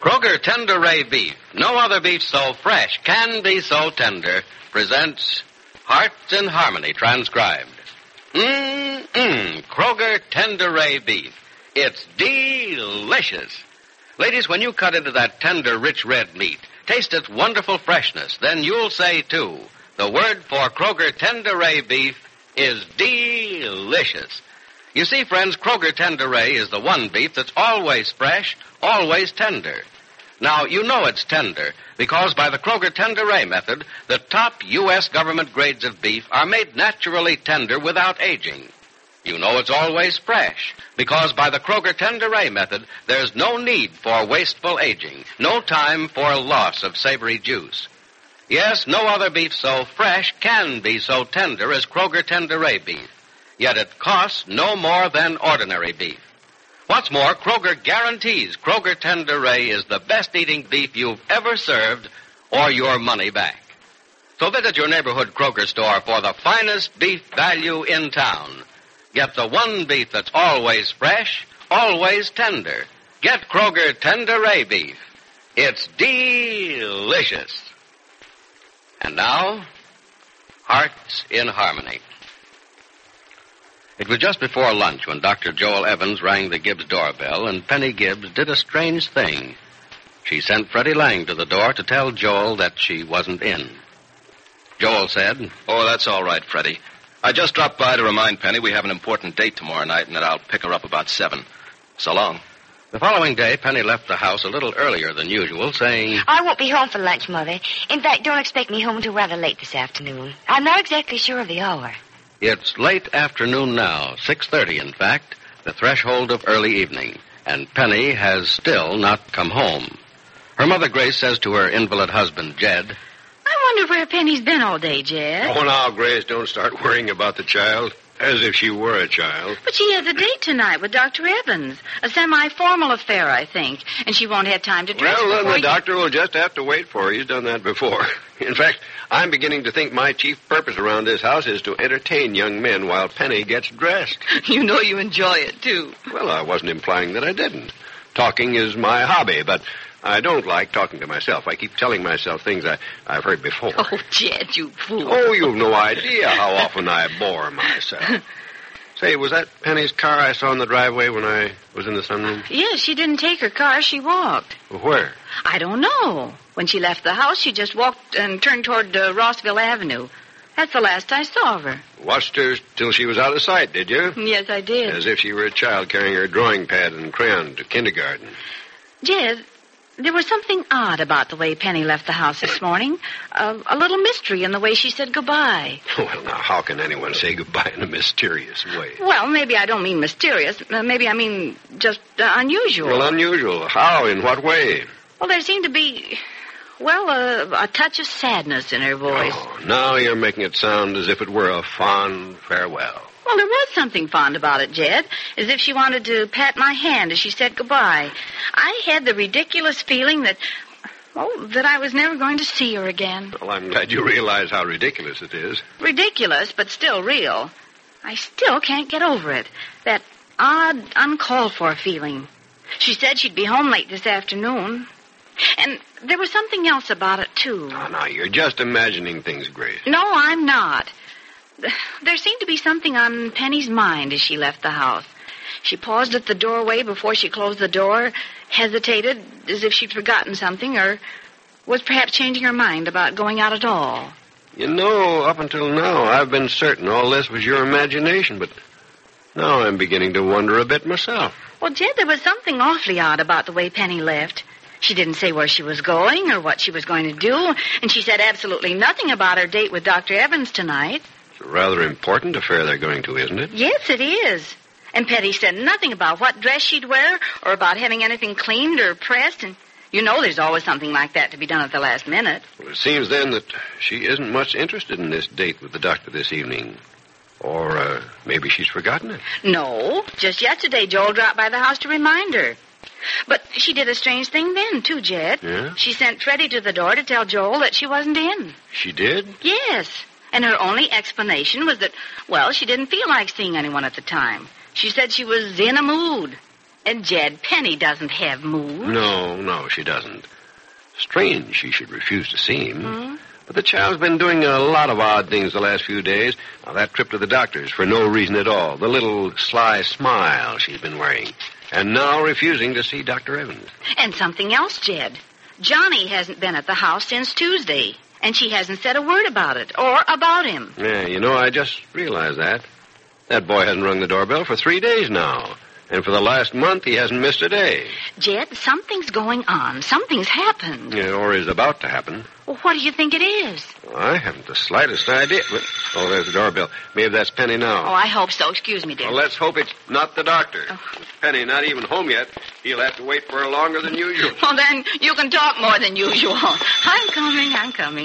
Kroger Tender Ray Beef, no other beef so fresh can be so tender, presents Hearts in Harmony, transcribed. Kroger Tender Ray Beef. It's delicious. Ladies, when you cut into that tender, rich red meat, taste its wonderful freshness, then you'll say, too, the word for Kroger Tender Ray Beef is delicious. You see, friends, Kroger Tender Ray is the one beef that's always fresh, always tender. Now, you know it's tender because by the Kroger Tender Ray method, the top U.S. government grades of beef are made naturally tender without aging. You know it's always fresh because by the Kroger Tender Ray method, there's no need for wasteful aging, no time for loss of savory juice. Yes, no other beef so fresh can be so tender as Kroger Tender Ray beef. Yet it costs no more than ordinary beef. What's more, Kroger guarantees Kroger Tender Ray is the best eating beef you've ever served or your money back. So visit your neighborhood Kroger store for the finest beef value in town. Get the one beef that's always fresh, always tender. Get Kroger Tender Ray beef. It's delicious. And now, Hearts in Harmony. It was just before lunch when Dr. Joel Evans rang the Gibbs doorbell, and Penny Gibbs did a strange thing. She sent Freddie Lang to the door to tell Joel that she wasn't in. Joel said, "Oh, that's all right, Freddie. I just dropped by to remind Penny we have an important date tomorrow night and that I'll pick her up about 7. So long." The following day, Penny left the house a little earlier than usual, saying, "I won't be home for lunch, Mother. In fact, don't expect me home until rather late this afternoon. I'm not exactly sure of the hour." It's late afternoon now, 6:30 in fact, the threshold of early evening, and Penny has still not come home. Her mother, Grace, says to her invalid husband, Jed, "I wonder where Penny's been all day, Jed." "Oh, now, Grace, don't start worrying about the child. As if she were a child." "But she has a date tonight with Dr. Evans. A semi-formal affair, I think. And she won't have time to dress Well, then before the doctor will just have to wait for her. He's done that before. In fact, I'm beginning to think my chief purpose around this house is to entertain young men while Penny gets dressed. You know you enjoy it, too." Well, I wasn't implying that I didn't. Talking is my hobby, but I don't like talking to myself. I keep telling myself things I've heard before. "Oh, Jed, you fool." Oh, you've no idea how often I bore myself. Say, was that Penny's car I saw in the driveway when I was in the sunroom? Yes, she didn't take her car. She walked. Where? I don't know. When she left the house, she just walked and turned toward Rossville Avenue. That's the last I saw of her. Watched her till she was out of sight, did you? Yes, I did. As if she were a child carrying her drawing pad and crayon to kindergarten. Jed, there was something odd about the way Penny left the house this morning. A little mystery in the way she said goodbye. Well, now, how can anyone say goodbye in a mysterious way? Well, maybe I don't mean mysterious. Maybe I mean just unusual. Well, unusual. How? In what way? Well, there seemed to be, a touch of sadness in her voice. Oh, now you're making it sound as if it were a fond farewell. Well, there was something fond about it, Jed, as if she wanted to pat my hand as she said goodbye. I had the ridiculous feeling that I was never going to see her again. Well, I'm glad you realize how ridiculous it is. Ridiculous, but still real. I still can't get over it. That odd, uncalled-for feeling. She said she'd be home late this afternoon. And there was something else about it, too. Oh, now, you're just imagining things, Grace. No, I'm not. There seemed to be something on Penny's mind as she left the house. She paused at the doorway before she closed the door, hesitated as if she'd forgotten something, or was perhaps changing her mind about going out at all. You know, up until now, I've been certain all this was your imagination, but now I'm beginning to wonder a bit myself. Well, Jed, there was something awfully odd about the way Penny left. She didn't say where she was going or what she was going to do, and she said absolutely nothing about her date with Dr. Evans tonight. It's a rather important affair they're going to, isn't it? Yes, it is. And Penny said nothing about what dress she'd wear or about having anything cleaned or pressed, and you know there's always something like that to be done at the last minute. Well, it seems then that she isn't much interested in this date with the doctor this evening. Or maybe she's forgotten it. No, just yesterday Joel dropped by the house to remind her. But she did a strange thing then, too, Jed. Yeah? She sent Freddie to the door to tell Joel that she wasn't in. She did? Yes. And her only explanation was that, she didn't feel like seeing anyone at the time. She said she was in a mood. And Jed, Penny doesn't have moods. No, she doesn't. Strange she should refuse to see him. But the child's been doing a lot of odd things the last few days. Now, that trip to the doctor's for no reason at all. The little sly smile she's been wearing. And now refusing to see Dr. Evans. And something else, Jed. Johnny hasn't been at the house since Tuesday. And she hasn't said a word about it or about him. Yeah, I just realized that. That boy hasn't rung the doorbell for 3 days now. And for the last month, he hasn't missed a day. Jed, something's going on. Something's happened. Yeah, or is about to happen. Well, what do you think it is? Well, I haven't the slightest idea. Oh, there's the doorbell. Maybe that's Penny now. Oh, I hope so. Excuse me, dear. Well, let's hope it's not the doctor. With Penny not even home yet, he'll have to wait for her longer than usual. Well, then you can talk more than usual. I'm coming.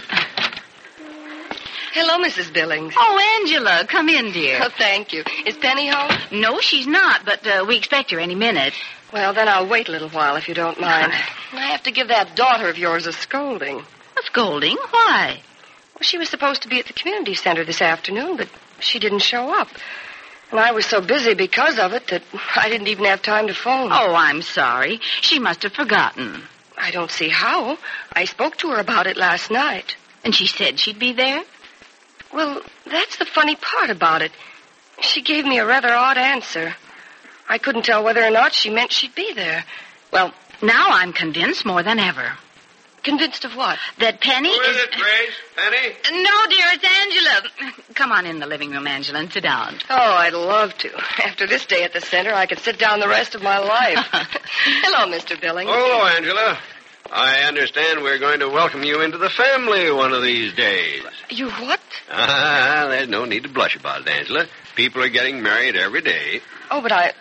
Hello, Mrs. Billings. Oh, Angela, come in, dear. Oh, thank you. Is Penny home? No, she's not, but we expect her any minute. Well, then I'll wait a little while, if you don't mind. I have to give that daughter of yours a scolding. A scolding? Why? Well, she was supposed to be at the community center this afternoon, but she didn't show up. And I was so busy because of it that I didn't even have time to phone. Oh, I'm sorry. She must have forgotten. I don't see how. I spoke to her about it last night. And she said she'd be there? Well, that's the funny part about it. She gave me a rather odd answer. I couldn't tell whether or not she meant she'd be there. Well, now I'm convinced more than ever. Convinced of what? That Penny Who is it, Grace? Penny? No, dear, it's Angela. Come on in the living room, Angela, and sit down. Oh, I'd love to. After this day at the center, I could sit down the rest of my life. Hello, Mr. Billings. Hello, Angela. I understand we're going to welcome you into the family one of these days. You what? There's no need to blush about it, Angela. People are getting married every day. Oh, but I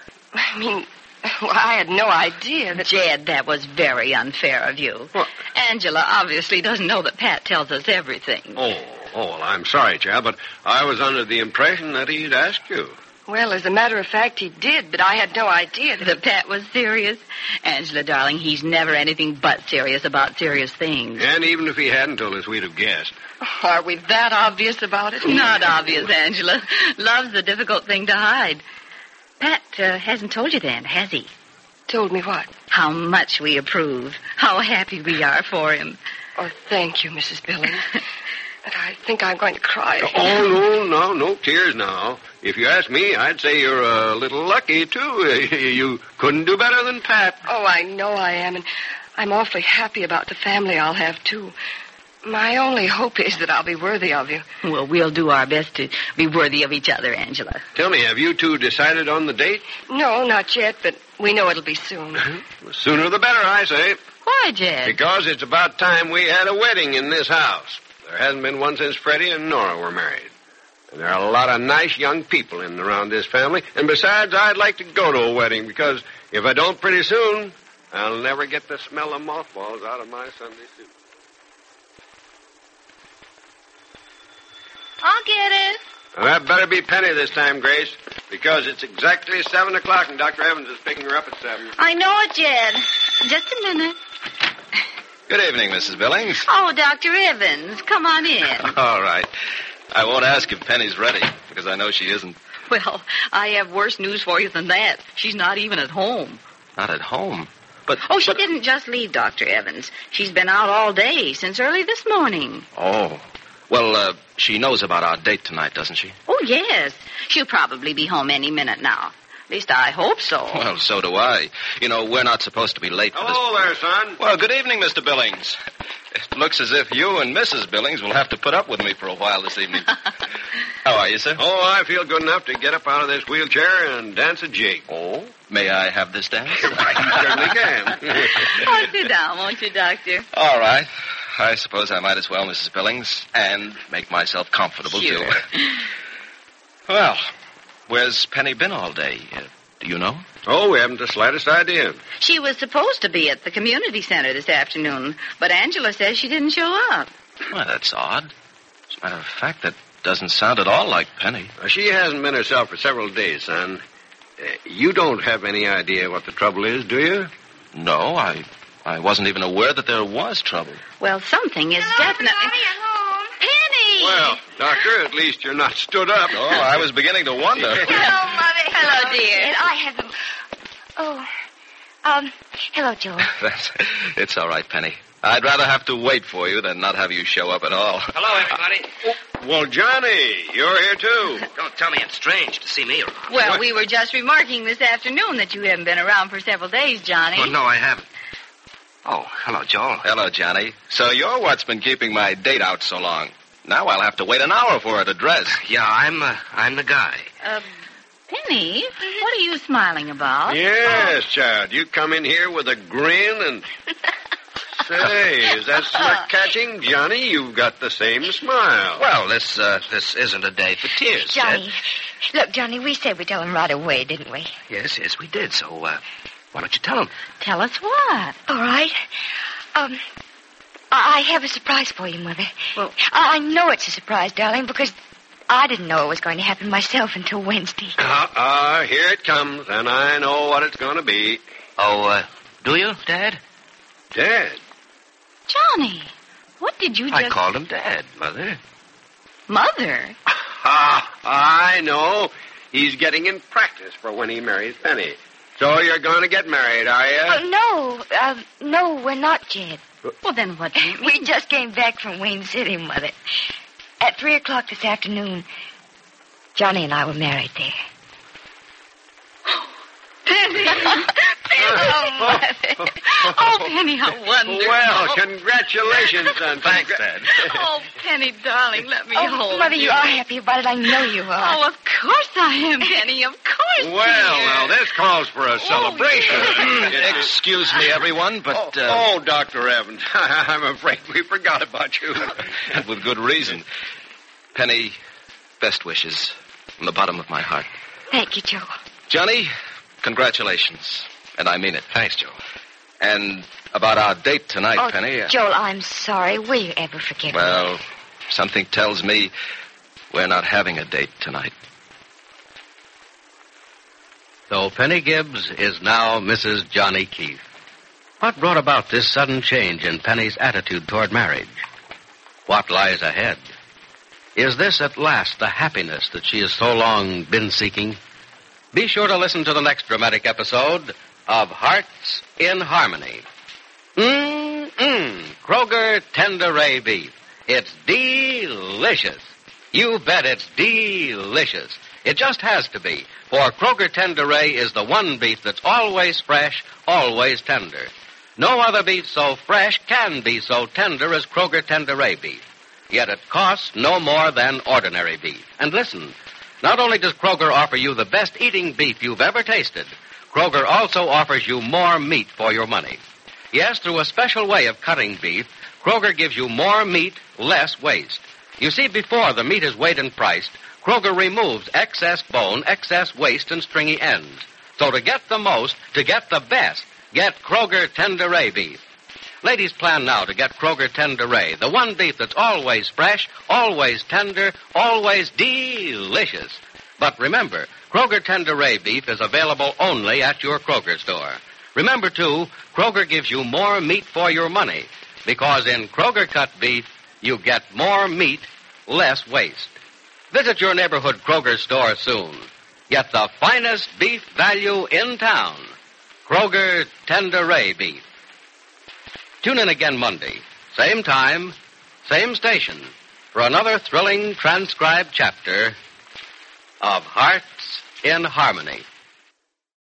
had no idea that... Jed, that was very unfair of you. What? Angela obviously doesn't know that Pat tells us everything. Oh, well, I'm sorry, child, but I was under the impression that he'd asked you. Well, as a matter of fact, he did, but I had no idea that... That Pat was serious? Angela, darling, he's never anything but serious about serious things. And even if he hadn't told us, we'd have guessed. Are we that obvious about it? Not obvious, Angela. Love's a difficult thing to hide. Pat hasn't told you then, has he? Told me what? How much we approve. How happy we are for him. Oh, thank you, Mrs. Billings. But I think I'm going to cry. Oh, no tears now. If you ask me, I'd say you're a little lucky, too. You couldn't do better than Pat. Oh, I know I am, and I'm awfully happy about the family I'll have, too. My only hope is that I'll be worthy of you. Well, we'll do our best to be worthy of each other, Angela. Tell me, have you two decided on the date? No, not yet, but we know it'll be soon. The sooner the better, I say. Why, Jed? Because it's about time we had a wedding in this house. There hasn't been one since Freddie and Nora were married. And there are a lot of nice young people in and around this family. And besides, I'd like to go to a wedding because if I don't pretty soon, I'll never get the smell of mothballs out of my Sunday suit. I'll get it. Well, that better be Penny this time, Grace, because it's exactly 7 o'clock and Dr. Evans is picking her up at 7. I know it, Jed. Just a minute. Good evening, Mrs. Billings. Oh, Dr. Evans, come on in. All right. I won't ask if Penny's ready, because I know she isn't. Well, I have worse news for you than that. She's not even at home. Not at home. But... Oh, she but- didn't just leave, Dr. Evans. She's been out all day, since early this morning. Oh. Well, she knows about our date tonight, doesn't she? Oh, yes. She'll probably be home any minute now. At least I hope so. Well, so do I. You know, we're not supposed to be late for this. Hello there, son. Well, good evening, Mr. Billings. It looks as if you and Mrs. Billings will have to put up with me for a while this evening. How are you, sir? Oh, I feel good enough to get up out of this wheelchair and dance a jig. Oh? May I have this dance? You certainly can. Oh, sit down, won't you, Doctor? All right. I suppose I might as well, Mrs. Billings, and make myself comfortable, Sure. too. Well, where's Penny been all day? Do you know? Oh, we haven't the slightest idea. She was supposed to be at the community center this afternoon, but Angela says she didn't show up. Well, that's odd. As a matter of fact, that doesn't sound at all like Penny. She hasn't been herself for several days, son. You don't have any idea what the trouble is, do you? No, I wasn't even aware that there was trouble. Well, something is definitely... Penny! Well, Doctor, at least you're not stood up. Oh, I was beginning to wonder. Hello, Mother. Hello, dear. And I have them Oh, hello, Joel. It's all right, Penny. I'd rather have to wait for you than not have you show up at all. Hello, everybody. Well, Johnny, you're here too. Don't tell me it's strange to see me around. Well, we were just remarking this afternoon that you haven't been around for several days, Johnny. Oh, no, I haven't. Oh, hello, Joel. Hello, Johnny. So you're what's been keeping my date out so long. Now I'll have to wait an hour for her to dress. Yeah, I'm the guy. Penny, what are you smiling about? Yes, child. You come in here with a grin and... Say, is that smirk catching? Johnny, you've got the same smile. Well, this isn't a day for tears, Johnny, Sid. look, Johnny, we said we'd tell him right away, didn't we? Yes, we did. So, why don't you tell him? Tell us what? All right. I have a surprise for you, Mother. Well, I know it's a surprise, darling, because I didn't know it was going to happen myself until Wednesday. Here it comes, and I know what it's going to be. Oh, do you, Dad? Dad. Johnny, what did you just... I called him Dad, Mother. Mother? I know. He's getting in practice for when he marries Penny. So you're going to get married, are you? No, we're not yet. Well, then what do you mean? We just came back from Wayne City, Mother. At 3 o'clock this afternoon, Johnny and I were married there. Penny! Oh, Mother. Oh, Penny, how wonderful. Well, congratulations, son. Thanks, Dad. Oh, Penny, darling, let me hold Mother, you. you are happy about it. I know you are. Oh, of course I am, Penny. Of course. Well, dear. now, this calls for a celebration. Excuse me, everyone, but... Dr. Evans, I'm afraid we forgot about you. And with good reason. Penny, best wishes from the bottom of my heart. Thank you, Joe. Johnny, congratulations. And I mean it. Thanks, Joel. And about our date tonight, Penny... Joel, I'm sorry. Will you ever forgive me? Well, something tells me we're not having a date tonight. So Penny Gibbs is now Mrs. Johnny Keefe. What brought about this sudden change in Penny's attitude toward marriage? What lies ahead? Is this at last the happiness that she has so long been seeking? Be sure to listen to the next dramatic episode of Hearts in Harmony. Kroger Tenderay beef. It's delicious. You bet it's delicious. It just has to be, for Kroger Tenderay is the one beef that's always fresh, always tender. No other beef so fresh can be so tender as Kroger Tenderay beef. Yet it costs no more than ordinary beef. And listen, not only does Kroger offer you the best eating beef you've ever tasted, Kroger also offers you more meat for your money. Yes, through a special way of cutting beef, Kroger gives you more meat, less waste. You see, before the meat is weighed and priced, Kroger removes excess bone, excess waste, and stringy ends. So to get the most, to get the best, get Kroger Tenderay beef. Ladies, plan now to get Kroger Tenderay, the one beef that's always fresh, always tender, always delicious. But remember, Kroger Tenderay beef is available only at your Kroger store. Remember, too, Kroger gives you more meat for your money, because in Kroger cut beef, you get more meat, less waste. Visit your neighborhood Kroger store soon. Get the finest beef value in town. Kroger Tenderay beef. Tune in again Monday, same time, same station, for another thrilling transcribed chapter of Hearts in Harmony.